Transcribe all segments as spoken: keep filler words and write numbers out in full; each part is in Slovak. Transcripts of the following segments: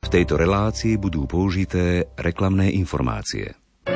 V tejto relácii budú použité reklamné informácie.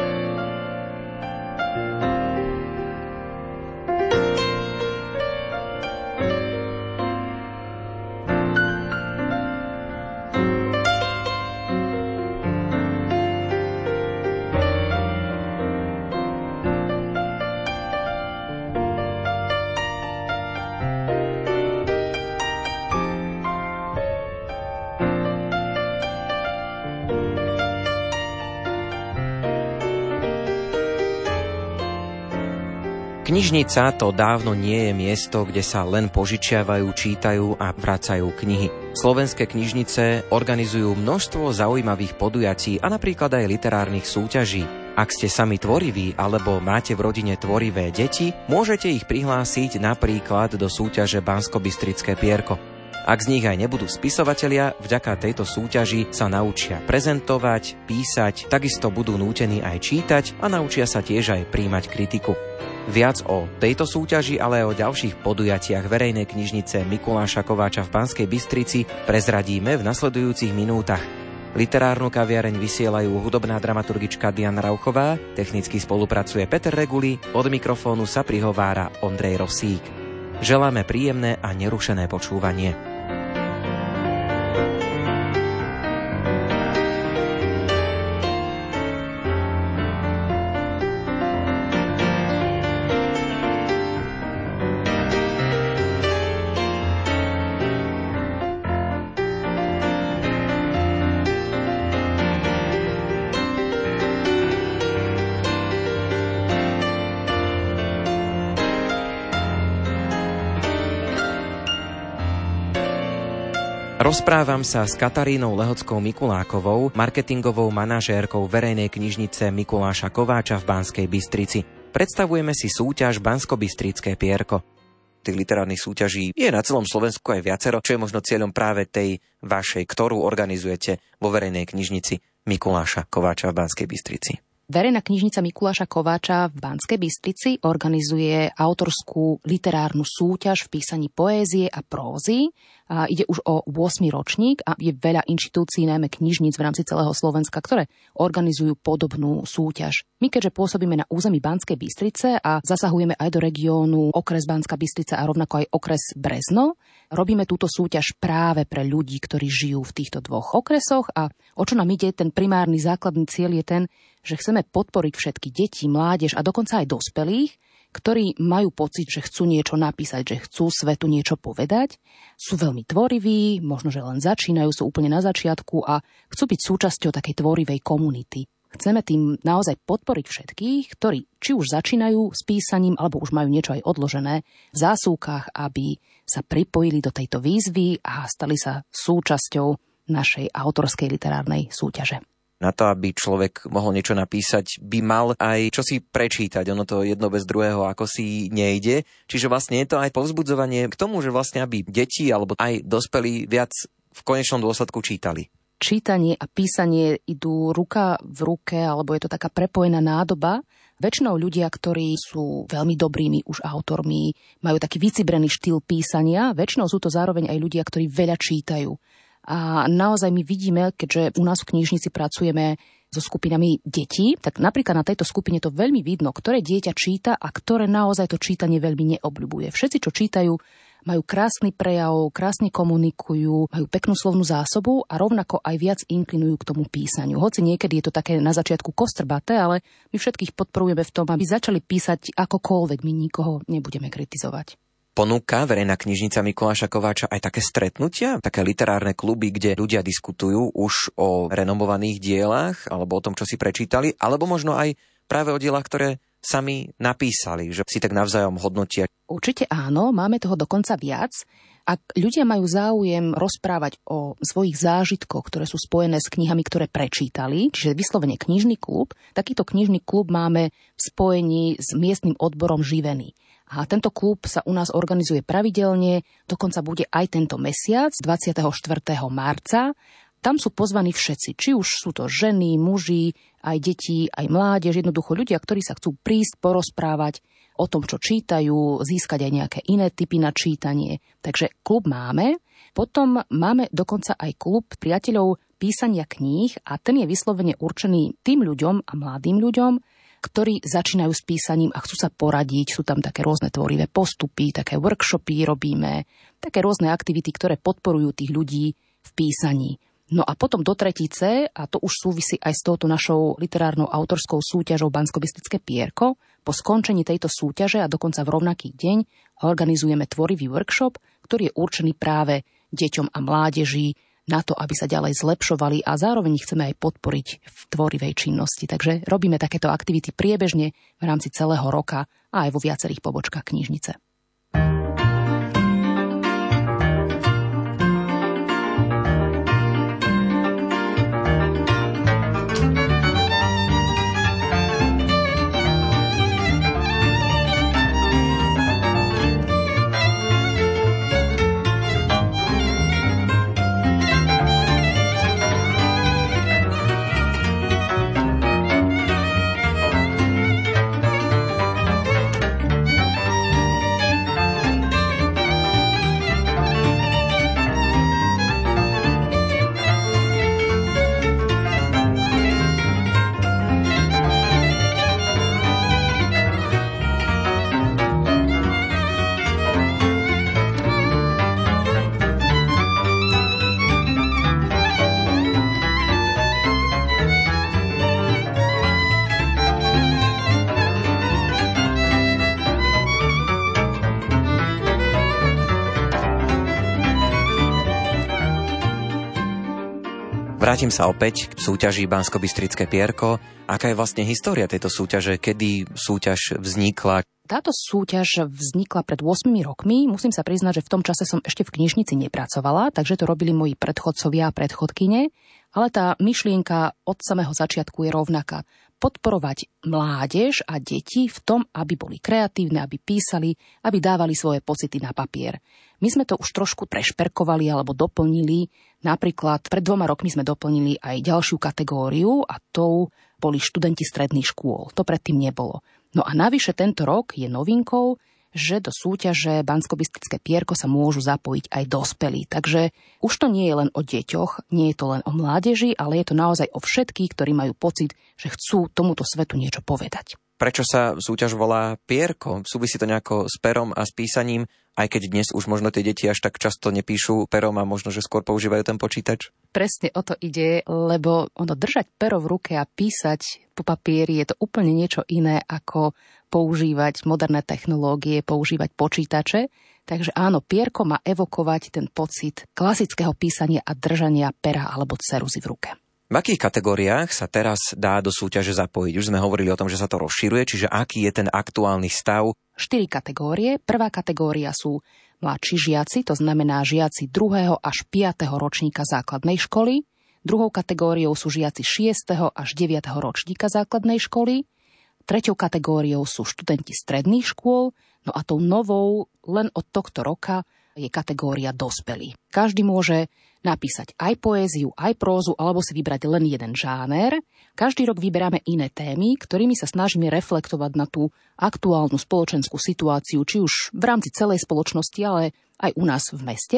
Knižnica to dávno nie je miesto, kde sa len požičiavajú, čítajú a vracajú knihy. Slovenské knižnice organizujú množstvo zaujímavých podujatí a napríklad aj literárnych súťaží. Ak ste sami tvoriví alebo máte v rodine tvorivé deti, môžete ich prihlásiť napríklad do súťaže Banskobystrické Pierko. Ak z nich aj nebudú spisovatelia, vďaka tejto súťaži sa naučia prezentovať, písať, takisto budú nútení aj čítať a naučia sa tiež aj prijímať kritiku. Viac o tejto súťaži, ale aj o ďalších podujatiach verejnej knižnice Mikuláša Kováča v Banskej Bystrici prezradíme v nasledujúcich minútach. Literárnu kaviareň vysielajú hudobná dramaturgička Diana Rauchová, technicky spolupracuje Peter Reguli, od mikrofónu sa prihovára Ondrej Rosík. Želáme príjemné a nerušené počúvanie. Rozprávam sa s Katarínou Lehockou Mikulákovou, marketingovou manažérkou verejnej knižnice Mikuláša Kováča v Banskej Bystrici. Predstavujeme si súťaž Banskobystrické Pierko. Tých literárnych súťaží je na celom Slovensku aj viacero, čo je možno cieľom práve tej vašej, ktorú organizujete vo verejnej knižnici Mikuláša Kováča v Banskej Bystrici. Verejná knižnica Mikuláša Kováča v Banskej Bystrici organizuje autorskú literárnu súťaž v písaní poézie a prózy. A ide už o ôsmy ročník a je veľa inštitúcií, najmä knižníc v rámci celého Slovenska, ktoré organizujú podobnú súťaž. My keďže pôsobíme na území Banskej Bystrice a zasahujeme aj do regiónu okres Banská Bystrica a rovnako aj okres Brezno, robíme túto súťaž práve pre ľudí, ktorí žijú v týchto dvoch okresoch a o čo nám ide, ten primárny základný cieľ je ten, že chceme podporiť všetky deti, mládež a dokonca aj dospelých, ktorí majú pocit, že chcú niečo napísať, že chcú svetu niečo povedať, sú veľmi tvoriví, možno, že len začínajú, sú úplne na začiatku a chcú byť súčasťou takej tvorivej komunity. Chceme tým naozaj podporiť všetkých, ktorí či už začínajú s písaním, alebo už majú niečo aj odložené v zásuvkách, aby sa pripojili do tejto výzvy a stali sa súčasťou našej autorskej literárnej súťaže. Na to, aby človek mohol niečo napísať, by mal aj čosi prečítať. Ono to jedno bez druhého ako si nejde. Čiže vlastne je to aj povzbudzovanie k tomu, že vlastne aby deti alebo aj dospelí viac v konečnom dôsledku čítali. Čítanie a písanie idú ruka v ruke, alebo je to taká prepojená nádoba. Väčšinou ľudia, ktorí sú veľmi dobrými už autormi, majú taký vycibrený štýl písania. Väčšinou sú to zároveň aj ľudia, ktorí veľa čítajú. A naozaj my vidíme, keďže u nás v knižnici pracujeme so skupinami detí, tak napríklad na tejto skupine to veľmi vidno, ktoré dieťa číta a ktoré naozaj to čítanie veľmi neobľubuje. Všetci, čo čítajú, majú krásny prejav, krásne komunikujú, majú peknú slovnú zásobu a rovnako aj viac inklinujú k tomu písaniu. Hoci niekedy je to také na začiatku kostrbaté, ale my všetkých podporujeme v tom, aby začali písať akokoľvek, my nikoho nebudeme kritizovať. Ponúka verejná knižnica Mikuláša Kováča aj také stretnutia, také literárne kluby, kde ľudia diskutujú už o renomovaných dielach alebo o tom, čo si prečítali, alebo možno aj práve o dielach, ktoré sami napísali, že si tak navzájom hodnotia. Určite áno, máme toho dokonca viac. Ak ľudia majú záujem rozprávať o svojich zážitkoch, ktoré sú spojené s knihami, ktoré prečítali, čiže vyslovene knižný klub, takýto knižný klub máme v spojení s miestnym odborom Živený. A tento klub sa u nás organizuje pravidelne, dokonca bude aj tento mesiac, dvadsiateho štvrtého marca. Tam sú pozvaní všetci, či už sú to ženy, muži, aj deti, aj mládež, jednoducho ľudia, ktorí sa chcú prísť, porozprávať o tom, čo čítajú, získať aj nejaké iné typy na čítanie. Takže klub máme. Potom máme dokonca aj klub priateľov písania kníh a ten je vyslovene určený tým ľuďom a mladým ľuďom, ktorí začínajú s písaním a chcú sa poradiť. Sú tam také rôzne tvorivé postupy, také workshopy robíme, také rôzne aktivity, ktoré podporujú tých ľudí v písaní. No a potom do tretice, a to už súvisí aj s touto našou literárnou autorskou súťažou Banskobystrické Pierko, po skončení tejto súťaže a dokonca v rovnaký deň organizujeme tvorivý workshop, ktorý je určený práve deťom a mládeži na to, aby sa ďalej zlepšovali a zároveň ich chceme aj podporiť v tvorivej činnosti. Takže robíme takéto aktivity priebežne v rámci celého roka a aj vo viacerých pobočkách knižnice. Vrátim sa opäť k súťaži Banskobystrické Pierko. Aká je vlastne história tejto súťaže? Kedy súťaž vznikla? Táto súťaž vznikla pred ôsmimi rokmi. Musím sa priznať, že v tom čase som ešte v knižnici nepracovala, takže to robili moji predchodcovia a predchodkyne. Ale tá myšlienka od samého začiatku je rovnaká. Podporovať mládež a deti v tom, aby boli kreatívne, aby písali, aby dávali svoje pocity na papier. My sme to už trošku prešperkovali alebo doplnili. Napríklad pred dvoma rokmi sme doplnili aj ďalšiu kategóriu a tou boli študenti stredných škôl. To predtým nebolo. No a navyše tento rok je novinkou, že do súťaže Banskobystrické Pierko sa môžu zapojiť aj dospelí. Takže už to nie je len o deťoch, nie je to len o mládeži, ale je to naozaj o všetkých, ktorí majú pocit, že chcú tomuto svetu niečo povedať. Prečo sa súťaž volá Pierko? Súvisí to nejako s perom a s písaním, aj keď dnes už možno tie deti až tak často nepíšu perom a možno, že skôr používajú ten počítač? Presne o to ide, lebo ono držať pero v ruke a písať po papieri je to úplne niečo iné ako používať moderné technológie, používať počítače. Takže áno, pierko má evokovať ten pocit klasického písania a držania pera alebo ceruzy v ruke. V akých kategóriách sa teraz dá do súťaže zapojiť? Už sme hovorili o tom, že sa to rozširuje, čiže aký je ten aktuálny stav? Štyri kategórie. Prvá kategória sú mladší žiaci, to znamená žiaci druhého až piateho ročníka základnej školy. Druhou kategóriou sú žiaci šiesteho až deviateho ročníka základnej školy. Treťou kategóriou sú študenti stredných škôl. No a tou novou len od tohto roka je kategória dospelí. Každý môže napísať aj poéziu, aj prózu, alebo si vybrať len jeden žáner. Každý rok vyberáme iné témy, ktorými sa snažíme reflektovať na tú aktuálnu spoločenskú situáciu, či už v rámci celej spoločnosti, ale aj u nás v meste.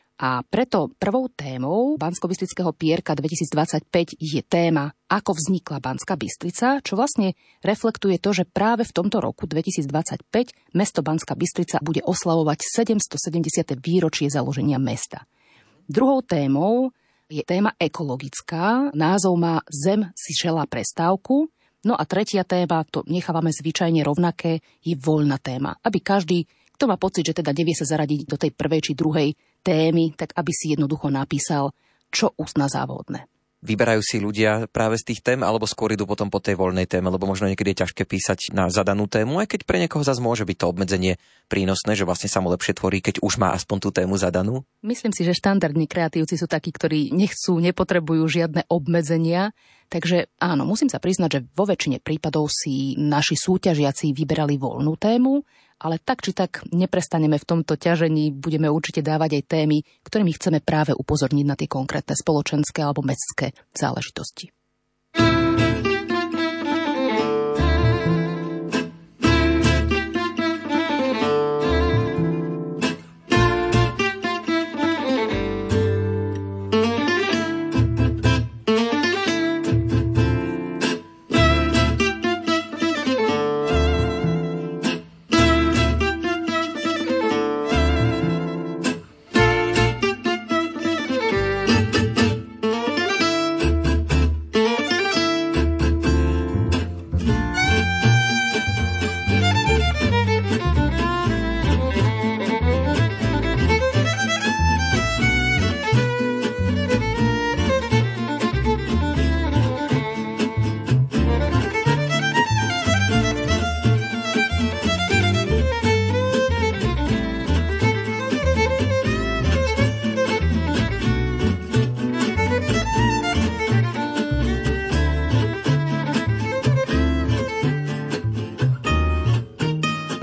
A preto prvou témou Banskobystrického Pierka dvetisícdvadsaťpäť je téma Ako vznikla Banská Bystrica, čo vlastne reflektuje to, že práve v tomto roku dvetisícdvadsaťpäť mesto Banská Bystrica bude oslavovať sedemstosedemdesiate výročie založenia mesta. Druhou témou je téma ekologická, názov má Zem si želá prestávku. No a tretia téma, to nechávame zvyčajne rovnaké, je voľná téma, aby každý, kto má pocit, že teda nevie sa zaradiť do tej prvej či druhej témy, tak aby si jednoducho napísal, čo uzná za vhodné. Vyberajú si ľudia práve z tých tém, alebo skôr idú potom po tej voľnej téme, lebo možno niekedy je ťažké písať na zadanú tému, aj keď pre niekoho zase môže byť to obmedzenie prínosné, že vlastne sa mu lepšie tvorí, keď už má aspoň tú tému zadanú? Myslím si, že štandardní kreatívci sú takí, ktorí nechcú, nepotrebujú žiadne obmedzenia. Takže áno, musím sa priznať, že vo väčšine prípadov si naši súťažiaci vyberali voľnú tému, ale tak či tak neprestaneme v tomto ťažení, budeme určite dávať aj témy, ktorými chceme práve upozorniť na tie konkrétne spoločenské alebo mestské záležitosti.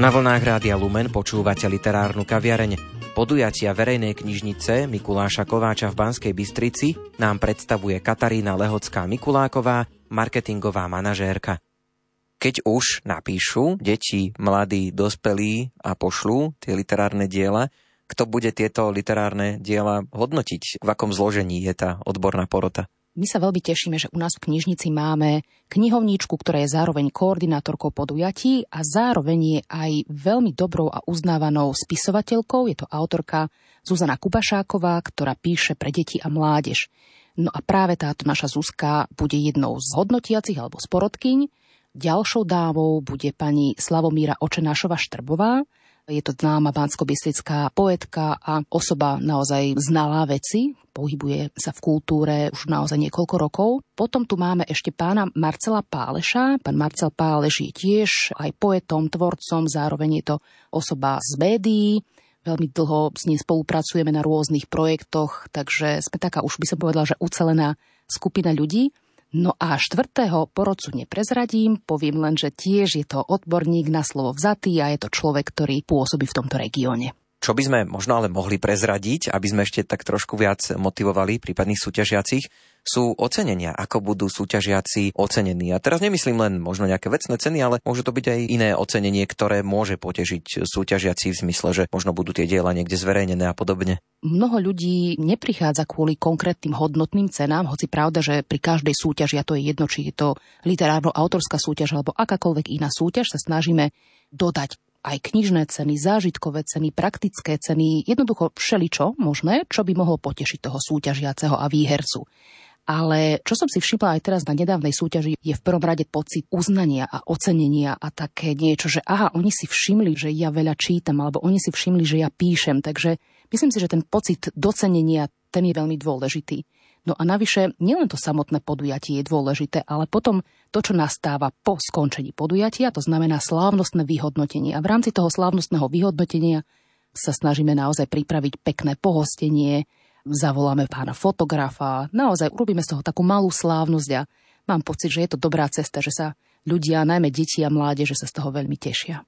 Na vlnách Rádia Lumen počúvate literárnu kaviareň. Podujatia verejnej knižnice Mikuláša Kováča v Banskej Bystrici nám predstavuje Katarína Lehocká-Mikuláková, marketingová manažérka. Keď už napíšu deti, mladí, dospelí a pošlú tie literárne diela, kto bude tieto literárne diela hodnotiť? V akom zložení je tá odborná porota? My sa veľmi tešíme, že u nás v knižnici máme knihovníčku, ktorá je zároveň koordinátorkou podujatí a zároveň je aj veľmi dobrou a uznávanou spisovateľkou. Je to autorka Zuzana Kubašáková, ktorá píše pre deti a mládež. No a práve táto naša Zuzka bude jednou z hodnotiacich alebo z porodkyň. Ďalšou dávou bude pani Slavomíra Očenášova-Štrbová. Je to známa banskobystrická poetka a osoba naozaj znalá veci, pohybuje sa v kultúre už naozaj niekoľko rokov. Potom tu máme ešte pána Marcela Páleša. Pán Marcel Páleš je tiež aj poetom, tvorcom, zároveň je to osoba z médií. Veľmi dlho s ním spolupracujeme na rôznych projektoch, takže sme taká, už by som povedala, že ucelená skupina ľudí. No a štvrtého porodcu neprezradím, poviem len, že tiež je to odborník na slovo vzatý a je to človek, ktorý pôsobí v tomto regióne. Čo by sme možno ale mohli prezradiť, aby sme ešte tak trošku viac motivovali prípadných súťažiacich, sú ocenenia, ako budú súťažiaci ocenení. A teraz nemyslím len možno nejaké vecné ceny, ale môže to byť aj iné ocenenie, ktoré môže potešiť súťažiaci v zmysle, že možno budú tie diela niekde zverejnené a podobne. Mnoho ľudí neprichádza kvôli konkrétnym hodnotným cenám, hoci pravda, že pri každej súťaži, a to je jedno, či je to literárno-autorská súťaž alebo akákoľvek iná súťaž, sa snažíme dodať aj knižné ceny, zážitkové ceny, praktické ceny, jednoducho všeličo možné, čo by mohlo potešiť toho súťažiaceho a výhercu. Ale čo som si všimla aj teraz na nedávnej súťaži, je v prvom rade pocit uznania a ocenenia a také niečo, že aha, oni si všimli, že ja veľa čítam, alebo oni si všimli, že ja píšem. Takže myslím si, že ten pocit docenenia, ten je veľmi dôležitý. No a navyše, nielen to samotné podujatie je dôležité, ale potom to, čo nastáva po skončení podujatia, to znamená slávnostné vyhodnotenie. A v rámci toho slávnostného vyhodnotenia sa snažíme naozaj pripraviť pekné pohostenie, zavoláme pána fotografa, naozaj urobíme z toho takú malú slávnosť a mám pocit, že je to dobrá cesta, že sa ľudia, najmä deti a mládeže, sa z toho veľmi tešia.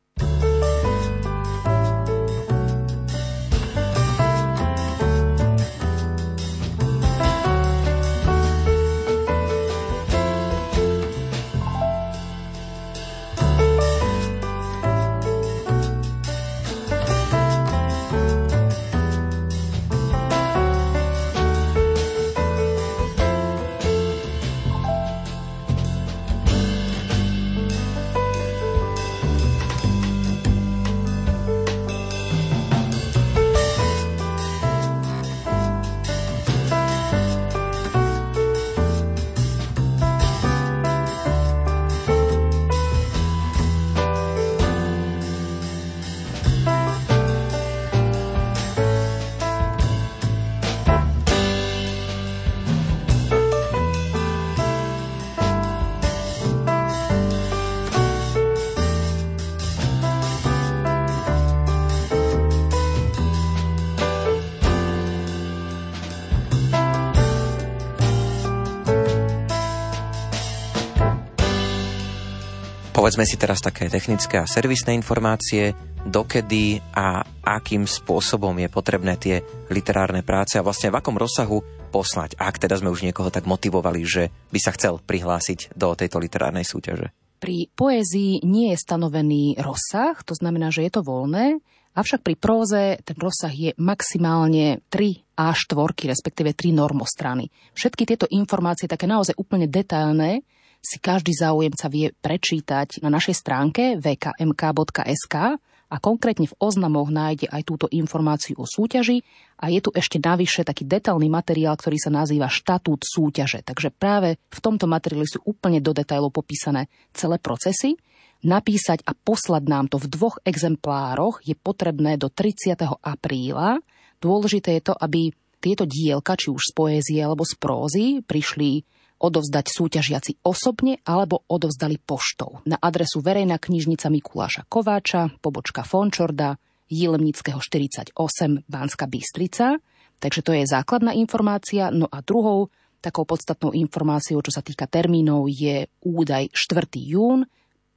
Povedzme si teraz také technické a servisné informácie, dokedy a akým spôsobom je potrebné tie literárne práce a vlastne v akom rozsahu poslať, ak teda sme už niekoho tak motivovali, že by sa chcel prihlásiť do tejto literárnej súťaže. Pri poézii nie je stanovený rozsah, to znamená, že je to voľné, avšak pri próze ten rozsah je maximálne tri á štyri, respektíve tri normostrany. Všetky tieto informácie, také naozaj úplne detailné, si každý záujemca vie prečítať na našej stránke w k m k bodka s k a konkrétne v oznamoch nájde aj túto informáciu o súťaži a je tu ešte navyše taký detailný materiál, ktorý sa nazýva štatút súťaže. Takže práve v tomto materiáli sú úplne do detailov popísané celé procesy. Napísať a poslať nám to v dvoch exemplároch je potrebné do tridsiateho apríla. Dôležité je to, aby tieto dielka, či už z poézie alebo z prózy, prišli odovzdať súťažiaci osobne alebo odovzdali poštou na adresu Verejná knižnica Mikuláša Kováča, pobočka Fončorda, Jilemnického štyridsaťosem, Banská Bystrica. Takže to je základná informácia. No a druhou takou podstatnou informáciou, čo sa týka termínov, je údaj štvrtého júna.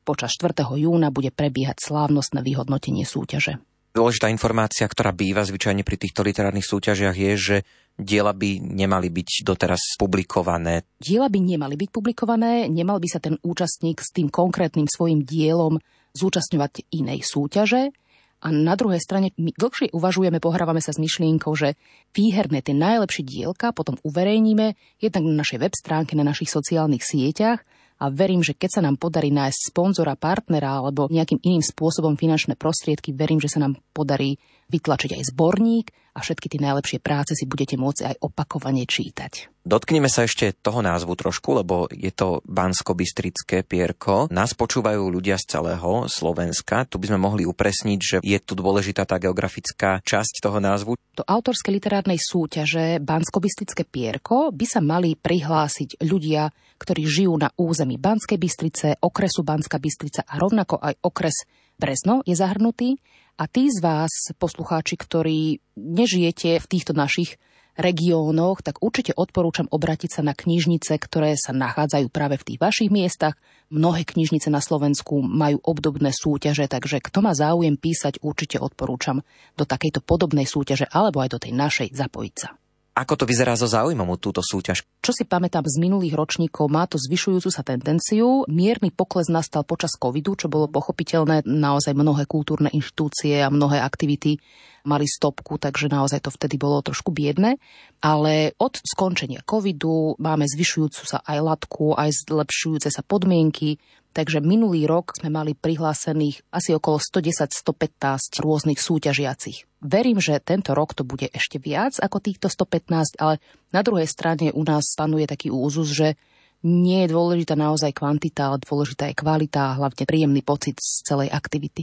počas štvrtého júna bude prebiehať slávnostné vyhodnotenie súťaže. Dôležitá informácia, ktorá býva zvyčajne pri týchto literárnych súťažiach, je, že diela by nemali byť doteraz publikované. Diela by nemali byť publikované, nemal by sa ten účastník s tým konkrétnym svojim dielom zúčastňovať inej súťaže. A na druhej strane my dlhšie uvažujeme, pohrávame sa s myšlienkou, že výherné tie najlepšie dielka potom uverejníme jednak na našej web stránke, na našich sociálnych sieťach. A verím, že keď sa nám podarí nájsť sponzora, partnera alebo nejakým iným spôsobom finančné prostriedky, verím, že sa nám podarí vytlačiť aj zborník a všetky tie najlepšie práce si budete môcť aj opakovane čítať. Dotknime sa ešte toho názvu trošku, lebo je to Banskobystrické pierko. Nás počúvajú ľudia z celého Slovenska. Tu by sme mohli upresniť, že je tu dôležitá tá geografická časť toho názvu. Do autorskej literárnej súťaže Banskobystrické pierko by sa mali prihlásiť ľudia, ktorí žijú na území Banskej Bystrice, okresu Banská Bystrica a rovnako aj okres Brezno je zahrnutý. A tí z vás, poslucháči, ktorí nežijete v týchto našich regiónoch, tak určite odporúčam obrátiť sa na knižnice, ktoré sa nachádzajú práve v tých vašich miestach. Mnohé knižnice na Slovensku majú obdobné súťaže, takže kto má záujem písať, určite odporúčam do takejto podobnej súťaže alebo aj do tej našej zapojiť sa. Ako to vyzerá so záujmom o túto súťaž? Čo si pamätám z minulých ročníkov, má to zvyšujúcu sa tendenciu. Mierny pokles nastal počas covidu, čo bolo pochopiteľné. Naozaj mnohé kultúrne inštitúcie a mnohé aktivity mali stopku, takže naozaj to vtedy bolo trošku biedne. Ale od skončenia covidu máme zvyšujúcu sa aj latku, aj zlepšujúce sa podmienky. Takže minulý rok sme mali prihlásených asi okolo stodesať až stopätnásť rôznych súťažiacich. Verím, že tento rok to bude ešte viac ako týchto stopätnásť, ale na druhej strane u nás panuje taký úzus, že nie je dôležitá naozaj kvantita, ale dôležitá je kvalita a hlavne príjemný pocit z celej aktivity.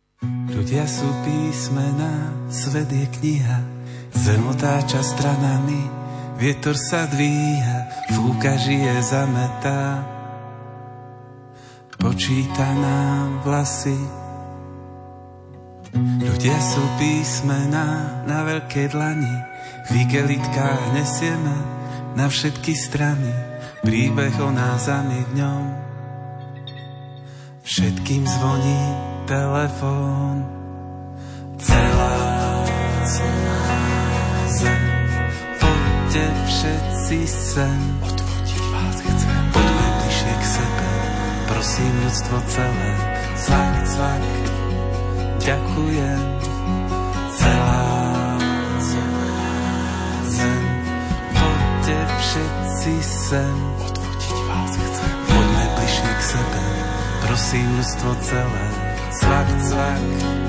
Ľudia sú písmená, svet je kniha, zem otáča stranami, vietor sa dvíha, fúka, žije, zametá, počíta nám vlasy. Ľudia sú písmená na veľkej dlani, v igelitkách nesieme na všetky strany, príbeh o nás a my v ňom. Všetkým zvoní telefón, celá, celá zem. Poďte všetci sem, odvodiť vás chcem. Poďme bližšie k sebe, prosím ľudstvo celé. Cvak, cvak, ďakujem. Celá, celá zem. Poďte všetci sem, odvodiť vás chcem. Poďme bližšie k sebe, prosím ľudstvo celé. Cvak, cvak.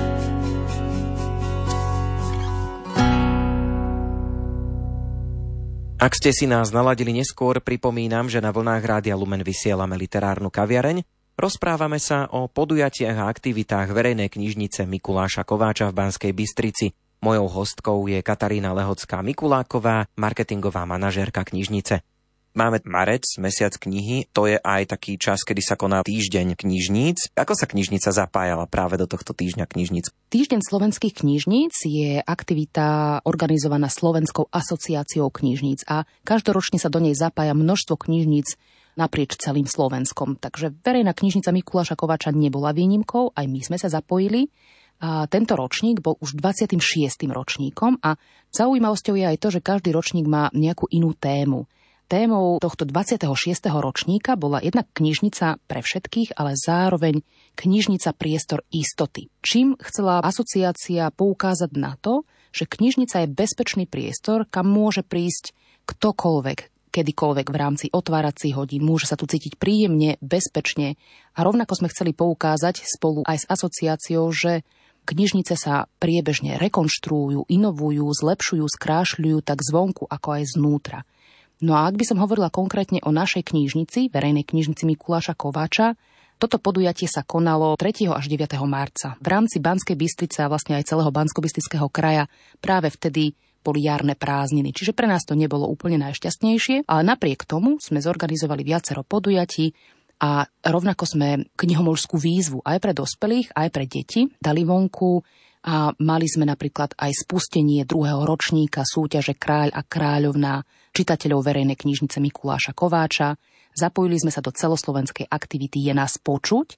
Ak ste si nás naladili neskôr, pripomínam, že na vlnách Rádia Lumen vysielame literárnu kaviareň. Rozprávame sa o podujatiach a aktivitách verejnej knižnice Mikuláša Kováča v Banskej Bystrici. Mojou hostkou je Katarína Lehocká-Mikuláková, marketingová manažérka knižnice. Máme marec, mesiac knihy, to je aj taký čas, kedy sa koná týždeň knižníc. Ako sa knižnica zapájala práve do tohto týždňa knižníc? Týždeň slovenských knižníc je aktivita organizovaná Slovenskou asociáciou knižníc a každoročne sa do nej zapája množstvo knižníc naprieč celým Slovenskom. Takže verejná knižnica Mikuláša Kováča nebola výnimkou, aj my sme sa zapojili. A tento ročník bol už dvadsiatym šiestym ročníkom a zaujímavosťou je aj to, že každý ročník má nejakú inú tému. Témou tohto dvadsiateho šiesteho ročníka bola jednak knižnica pre všetkých, ale zároveň knižnica priestor istoty. Čím chcela asociácia poukázať na to, že knižnica je bezpečný priestor, kam môže prísť ktokoľvek, kedykoľvek v rámci otváracích hodín, môže sa tu cítiť príjemne, bezpečne. A rovnako sme chceli poukázať spolu aj s asociáciou, že knižnice sa priebežne rekonštruujú, inovujú, zlepšujú, skrášľujú tak zvonku, ako aj znútra. No a ak by som hovorila konkrétne o našej knižnici, verejnej knižnici Mikuláša Kováča, toto podujatie sa konalo tretieho až deviateho marca. V rámci Banskej Bystrice a vlastne aj celého Banskobystrického kraja práve vtedy boli jarné prázdniny. Čiže pre nás to nebolo úplne najšťastnejšie, ale napriek tomu sme zorganizovali viacero podujatí a rovnako sme knihomolskú výzvu aj pre dospelých, aj pre deti dali vonku. A mali sme napríklad aj spustenie druhého ročníka súťaže Kráľ a kráľovná čitateľov verejnej knižnice Mikuláša Kováča. Zapojili sme sa do celoslovenskej aktivity Je nás počuť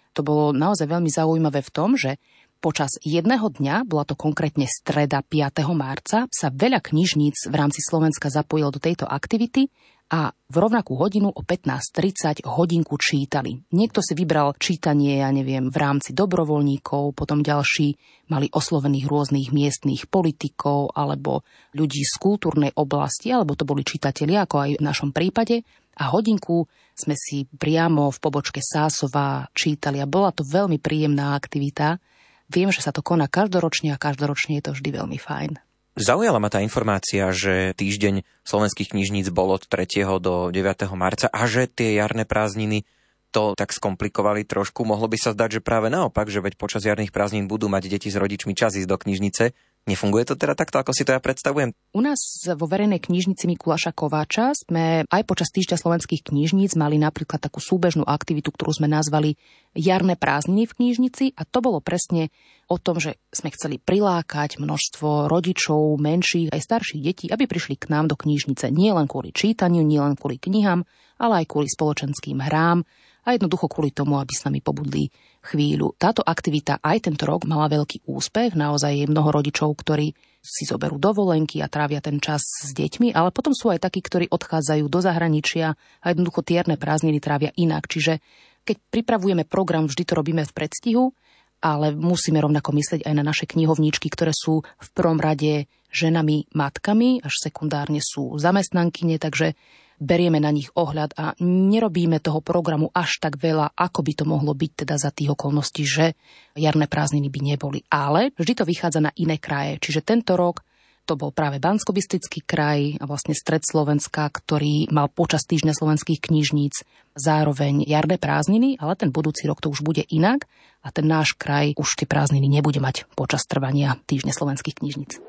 To bolo naozaj veľmi zaujímavé v tom, že počas jedného dňa, bola to konkrétne streda piateho marca, sa veľa knižníc v rámci Slovenska zapojilo do tejto aktivity a v rovnakú hodinu o pätnásť tridsať hodinku čítali. Niekto si vybral čítanie, ja neviem, v rámci dobrovoľníkov, potom ďalší mali oslovených rôznych miestnych politikov alebo ľudí z kultúrnej oblasti, alebo to boli čitatelia, ako aj v našom prípade. A hodinku sme si priamo v pobočke Sásova čítali a bola to veľmi príjemná aktivita. Viem, že sa to koná každoročne a každoročne je to vždy veľmi fajn. Zaujala ma tá informácia, že týždeň slovenských knižníc bol od tretieho do deviateho marca a že tie jarné prázdniny to tak skomplikovali trošku. Mohlo by sa zdať, že práve naopak, že veď počas jarných prázdnin budú mať deti s rodičmi čas ísť do knižnice. Nefunguje to teda takto, ako si to ja predstavujem? U nás vo verejnej knižnici Mikuláša Kováča sme aj počas týždňa slovenských knižníc mali napríklad takú súbežnú aktivitu, ktorú sme nazvali Jarné prázdniny v knižnici a to bolo presne o tom, že sme chceli prilákať množstvo rodičov, menších aj starších detí, aby prišli k nám do knižnice nie len kvôli čítaniu, nie len kvôli knihám, ale aj kvôli spoločenským hrám a jednoducho kvôli tomu, aby s nami pobudli chvíľu. Táto aktivita aj tento rok mala veľký úspech, naozaj je mnoho rodičov, ktorí si zoberú dovolenky a trávia ten čas s deťmi, ale potom sú aj takí, ktorí odchádzajú do zahraničia a jednoducho tie jarné prázdniny trávia inak. Čiže keď pripravujeme program, vždy to robíme v predstihu, ale musíme rovnako myslieť aj na naše knihovníčky, ktoré sú v prvom rade ženami, matkami, až sekundárne sú zamestnankyne, takže berieme na nich ohľad a nerobíme toho programu až tak veľa, ako by to mohlo byť teda za tých okolností, že jarné prázdniny by neboli. Ale vždy to vychádza na iné kraje. Čiže tento rok to bol práve Banskobystrický kraj a vlastne stred Slovenska, ktorý mal počas týždňa slovenských knižníc zároveň jarné prázdniny, ale ten budúci rok to už bude inak a ten náš kraj už tie prázdniny nebude mať počas trvania týždňa slovenských knižníc.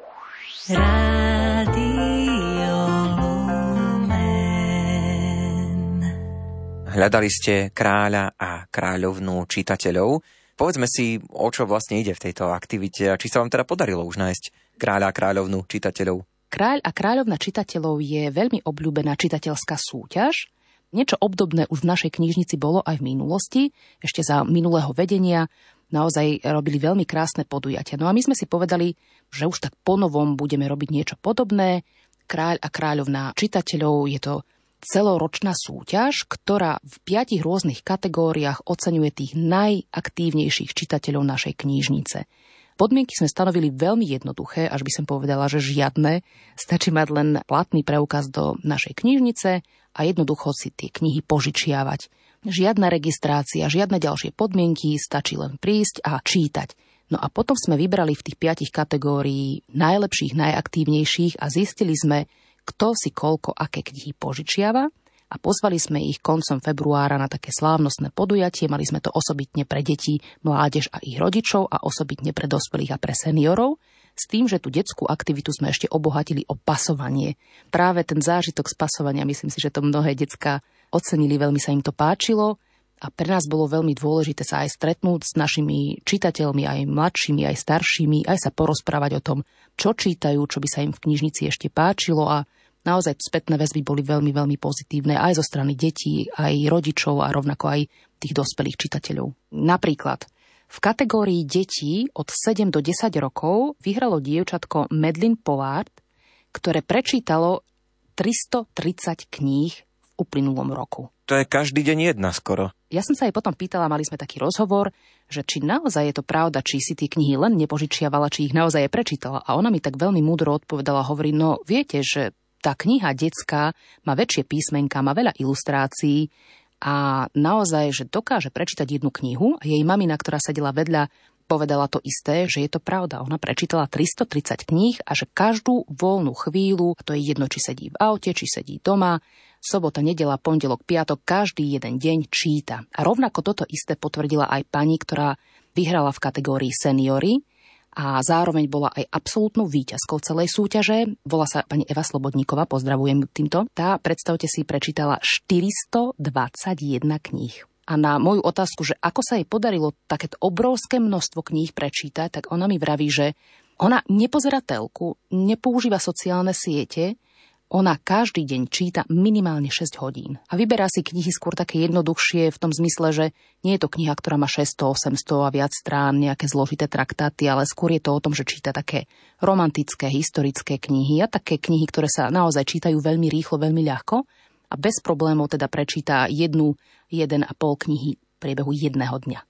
Rádio Hľadali ste kráľa a kráľovnú čitateľov. Povedzme si, o čo vlastne ide v tejto aktivite a či sa vám teda podarilo už nájsť kráľa a kráľovnú čitateľov. Kráľ a kráľovna čitateľov je veľmi obľúbená čitateľská súťaž. Niečo obdobné už v našej knižnici bolo aj v minulosti. Ešte za minulého vedenia naozaj robili veľmi krásne podujatia. No a my sme si povedali, že už tak ponovom budeme robiť niečo podobné. Kráľ a kráľovná čitateľov je to celoročná súťaž, ktorá v piatich rôznych kategóriách oceňuje tých najaktívnejších čitateľov našej knižnice. Podmienky sme stanovili veľmi jednoduché, až by som povedala, že žiadne. Stačí mať len platný preukaz do našej knižnice a jednoducho si tie knihy požičiavať. Žiadna registrácia, žiadne ďalšie podmienky, stačí len prísť a čítať. No a potom sme vybrali v tých piatich kategórií najlepších, najaktívnejších a zistili sme, kto si koľko aké knihy požičiava a pozvali sme ich koncom februára na také slávnostné podujatie. Mali sme to osobitne pre deti, mládež a ich rodičov a osobitne pre dospelých a pre seniorov, s tým, že tú detskú aktivitu sme ešte obohatili o pasovanie. Práve ten zážitok z pasovania, myslím si, že to mnohé decká ocenili, veľmi sa im to páčilo a pre nás bolo veľmi dôležité sa aj stretnúť s našimi čitateľmi, aj mladšími, aj staršími, aj sa porozprávať o tom, čo čítajú, čo by sa im v knižnici ešte páčilo a naozaj spätné väzby boli veľmi, veľmi pozitívne aj zo strany detí, aj rodičov a rovnako aj tých dospelých čitateľov. Napríklad v kategórii detí od sedem do desať rokov vyhralo dievčatko Medlin Pollard, ktoré prečítalo tristotridsať kníh v uplynulom roku. To je každý deň jedna skoro. Ja som sa jej potom pýtala, mali sme taký rozhovor, že či naozaj je to pravda, či si tie knihy len nepožičiavala, či ich naozaj je prečítala. A ona mi tak veľmi múdro odpovedala, hovorí, no viete, že tá kniha detská má väčšie písmenka, má veľa ilustrácií a naozaj, že dokáže prečítať jednu knihu a jej mamina, ktorá sedela vedľa, povedala to isté, že je to pravda. Ona prečítala tristotridsať kníh a že každú voľnú chvíľu, a to je jedno, či sedí v aute, či sedí doma, sobota, nedeľa, pondelok, piatok, každý jeden deň číta. A rovnako toto isté potvrdila aj pani, ktorá vyhrala v kategórii seniory a zároveň bola aj absolútnou víťazkou celej súťaže. Volá sa pani Eva Slobodníková, pozdravujem týmto. Tá, predstavte si, prečítala štyristodvadsaťjeden kníh. A na moju otázku, že ako sa jej podarilo takéto obrovské množstvo kníh prečítať, tak ona mi vraví, že ona nepozerá telku, nepoužíva sociálne siete Ona každý deň číta minimálne šesť hodín a vyberá si knihy skôr také jednoduchšie v tom zmysle, že nie je to kniha, ktorá má šesťsto, osemsto a viac strán, nejaké zložité traktáty, ale skôr je to o tom, že číta také romantické, historické knihy a také knihy, ktoré sa naozaj čítajú veľmi rýchlo, veľmi ľahko a bez problémov teda prečíta jednu, jeden a pol knihy v priebehu jedného dňa.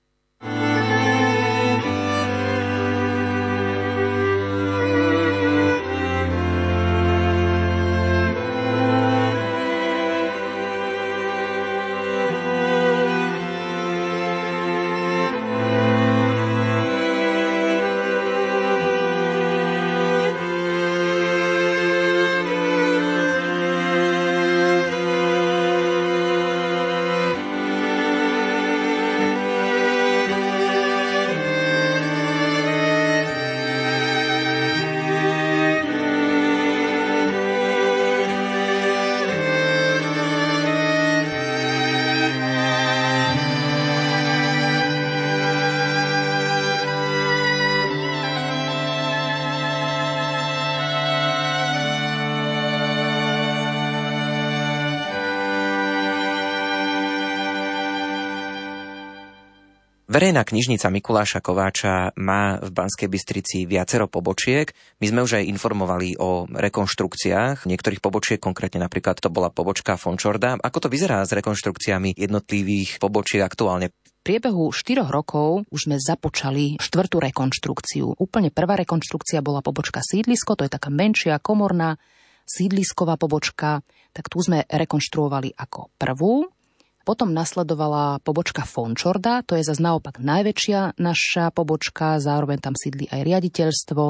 Verejná knižnica Mikuláša Kováča má v Banskej Bystrici viacero pobočiek. My sme už aj informovali o rekonštrukciách niektorých pobočiek, konkrétne napríklad to bola pobočka Fončorda. Ako to vyzerá s rekonštrukciami jednotlivých pobočiek aktuálne? V priebehu štyroch rokov už sme započali štvrtú rekonštrukciu. Úplne prvá rekonštrukcia bola pobočka Sídlisko, to je taká menšia komorná sídlisková pobočka, tak tu sme rekonštruovali ako prvú. Potom nasledovala pobočka Fončorda, to je zase naopak najväčšia naša pobočka, zároveň tam sídli aj riaditeľstvo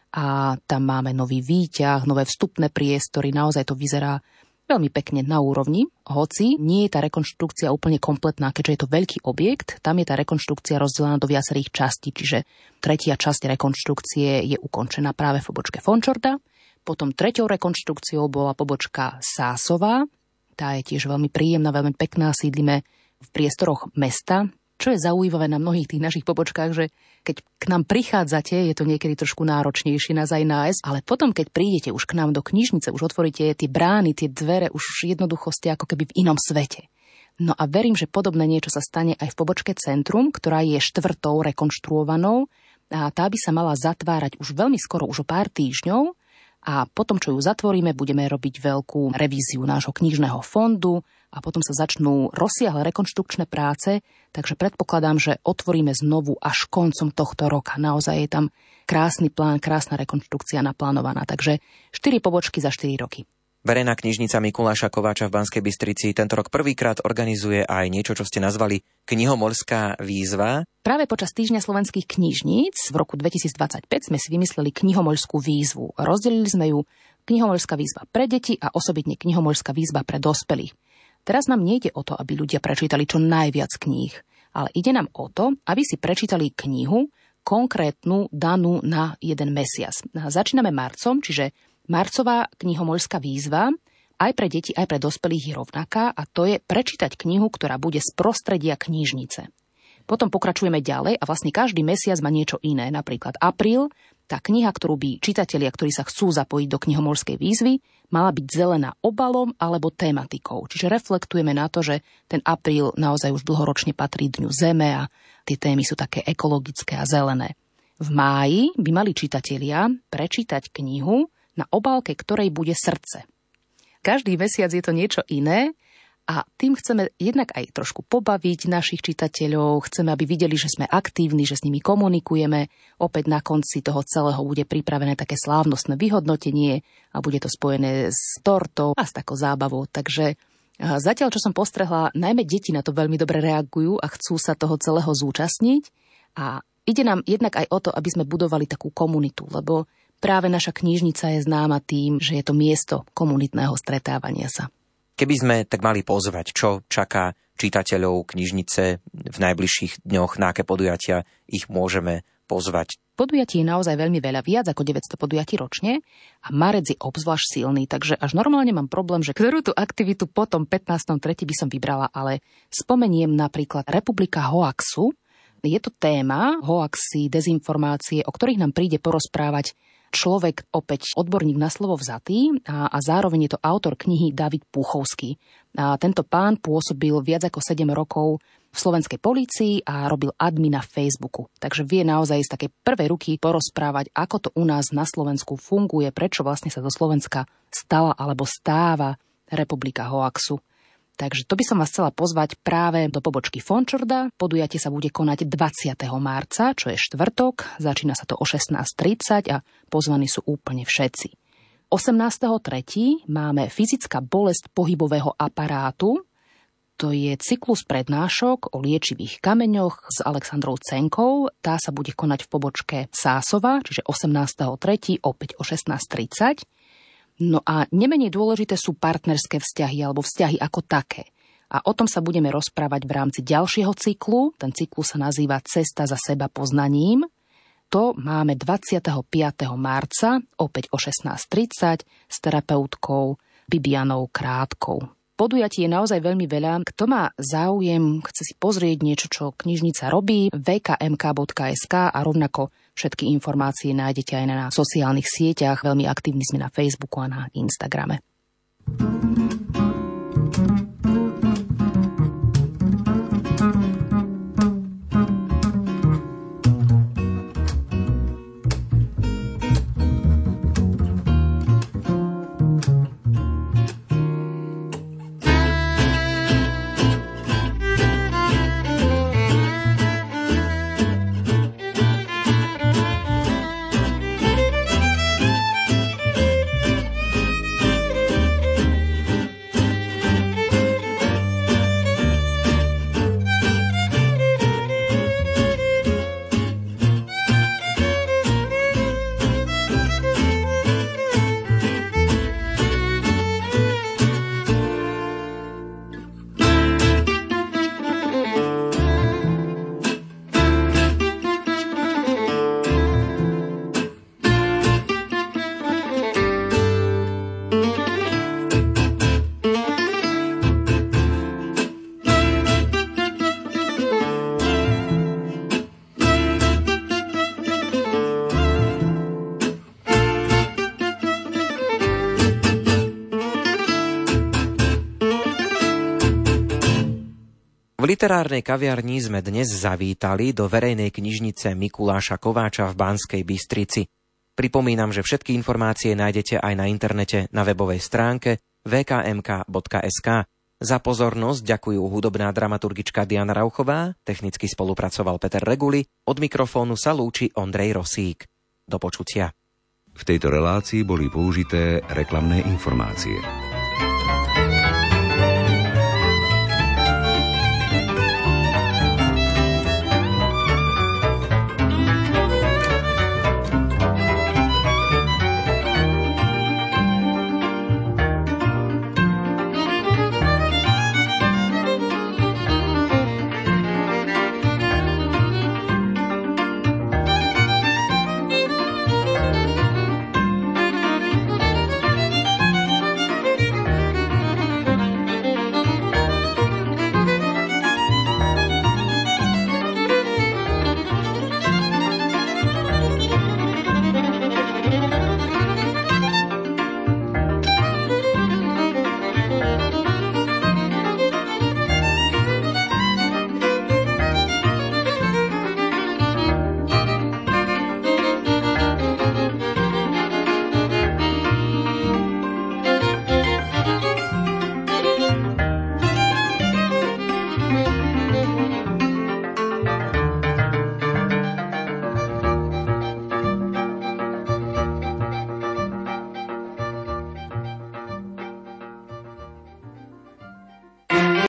a tam máme nový výťah, nové vstupné priestory, naozaj to vyzerá veľmi pekne na úrovni, hoci nie je tá rekonštrukcia úplne kompletná, keďže je to veľký objekt, tam je tá rekonštrukcia rozdelená do viacerých častí, čiže tretia časť rekonštrukcie je ukončená práve v pobočke Fončorda, potom treťou rekonštrukciou bola pobočka Sásová. Tá je tiež veľmi príjemná, veľmi pekná, sídlime v priestoroch mesta. Čo je zaujímavé na mnohých tých našich pobočkách, že keď k nám prichádzate, je to niekedy trošku náročnejšie nás aj nájsť, ale potom, keď prídete už k nám do knižnice, už otvoríte tie brány, tie dvere, už jednoducho ste ako keby v inom svete. No a verím, že podobné niečo sa stane aj v pobočke Centrum, ktorá je štvrtou rekonštruovanou a tá by sa mala zatvárať už veľmi skoro, už o pár týždňov. A potom, čo ju zatvoríme, budeme robiť veľkú revíziu nášho knižného fondu a potom sa začnú rozsiahle rekonštrukčné práce, takže predpokladám, že otvoríme znovu až koncom tohto roka. Naozaj je tam krásny plán, krásna rekonštrukcia naplánovaná, takže štyri pobočky za štyri roky. Verejná knižnica Mikuláša Kováča v Banskej Bystrici tento rok prvýkrát organizuje aj niečo, čo ste nazvali Knihomorská výzva. Práve počas Týždňa slovenských knižníc v roku dvetisícdvadsaťpäť sme si vymysleli Knihomorskú výzvu. Rozdelili sme ju Knihomorská výzva pre deti a osobitne Knihomorská výzva pre dospelých. Teraz nám nejde o to, aby ľudia prečítali čo najviac kníh, ale ide nám o to, aby si prečítali knihu konkrétnu danú na jeden mesiac. Začíname marcom, čiže marcová Knihomorská výzva aj pre deti, aj pre dospelých je rovnaká a to je prečítať knihu, ktorá bude z prostredia knižnice. Potom pokračujeme ďalej a vlastne každý mesiac má niečo iné. Napríklad apríl, tá kniha, ktorú by čitatelia, ktorí sa chcú zapojiť do Knihomorskej výzvy, mala byť zelená obalom alebo tematikou. Čiže reflektujeme na to, že ten apríl naozaj už dlhoročne patrí Dňu Zeme a tie témy sú také ekologické a zelené. V máji by mali čitatelia prečítať knihu, na obálke ktorej bude srdce. Každý mesiac je to niečo iné a tým chceme jednak aj trošku pobaviť našich čitateľov, chceme, aby videli, že sme aktívni, že s nimi komunikujeme. Opäť na konci toho celého bude pripravené také slávnostné vyhodnotenie a bude to spojené s tortou a s takou zábavou. Takže zatiaľ, čo som postrehla, najmä deti na to veľmi dobre reagujú a chcú sa toho celého zúčastniť a ide nám jednak aj o to, aby sme budovali takú komunitu, lebo práve naša knižnica je známa tým, že je to miesto komunitného stretávania sa. Keby sme tak mali pozvať, čo čaká čitateľov knižnice v najbližších dňoch, na aké podujatia ich môžeme pozvať? Podujatí je naozaj veľmi veľa, viac ako deväťsto podujatí ročne a marec je obzvlášť silný, takže až normálne mám problém, že ktorú tú aktivitu potom pätnásteho tretieho by som vybrala, ale spomeniem napríklad Republika hoaxu. Je to téma, hoaxy, dezinformácie, o ktorých nám príde porozprávať človek, opäť odborník na slovo vzatý a, a zároveň je to autor knihy David Púchovský. A tento pán pôsobil viac ako sedem rokov v slovenskej polícii a robil admina Facebooku. Takže vie naozaj z takej prvej ruky porozprávať, ako to u nás na Slovensku funguje, prečo vlastne sa do Slovenska stala alebo stáva republika hoaxu. Takže to by som vás chcela pozvať práve do pobočky Fončorda. Podujatie sa bude konať dvadsiateho marca, čo je štvrtok. Začína sa to o šestnásť tridsať a pozvaní sú úplne všetci. osemnásteho tretieho máme fyzická bolesť pohybového aparátu. To je cyklus prednášok o liečivých kameňoch s Alexandrou Cenkou. Tá sa bude konať v pobočke Sásova, čiže osemnásteho tretieho opäť o šestnásť tridsať. No a nemenej dôležité sú partnerské vzťahy alebo vzťahy ako také. A o tom sa budeme rozprávať v rámci ďalšieho cyklu. Ten cyklus sa nazýva Cesta za seba poznaním. To máme dvadsiateho piateho marca, opäť o šestnásť tridsať, s terapeutkou Bibianou Krátkou. Podujatí je naozaj veľmi veľa. Kto má záujem, chce si pozrieť niečo, čo knižnica robí, vé ká em ká bodka es ká a rovnako všetky informácie nájdete aj na sociálnych sieťach. Veľmi aktívni sme na Facebooku a na Instagrame. V literárnej kaviarni sme dnes zavítali do verejnej knižnice Mikuláša Kováča v Banskej Bystrici. Pripomínam, že všetky informácie nájdete aj na internete na webovej stránke vé ká em ká bodka es ká. Za pozornosť ďakujú hudobná dramaturgička Diana Rauchová, technicky spolupracoval Peter Reguli, od mikrofónu sa lúči Ondrej Rosík. Do počutia. V tejto relácii boli použité reklamné informácie.